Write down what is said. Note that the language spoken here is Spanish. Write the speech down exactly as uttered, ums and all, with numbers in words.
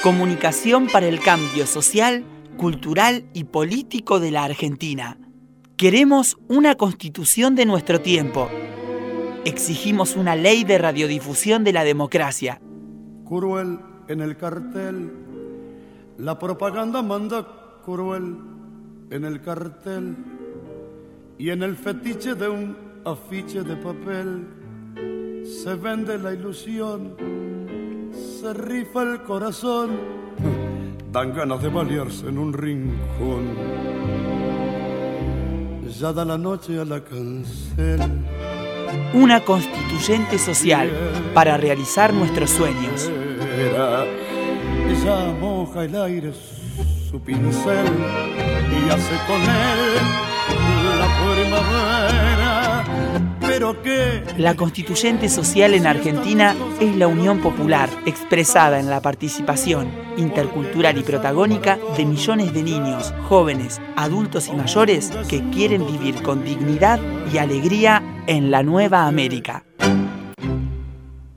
Comunicación para el cambio social, cultural y político de la Argentina. Queremos una constitución de nuestro tiempo. Exigimos una ley de radiodifusión de la democracia. Cruel en el cartel, la propaganda manda cruel en el cartel y en el fetiche de un afiche de papel se vende la ilusión, se rifa el corazón, dan ganas de balearse en un rincón. Ya da la noche a la cancel. Una constituyente social para realizar nuestros sueños. Ella moja el aire su pincel y hace con él la primavera. ¿Pero qué? La constituyente social en Argentina es la unión popular expresada en la participación intercultural y protagónica de millones de niños, jóvenes, adultos y mayores que quieren vivir con dignidad y alegría en la nueva América.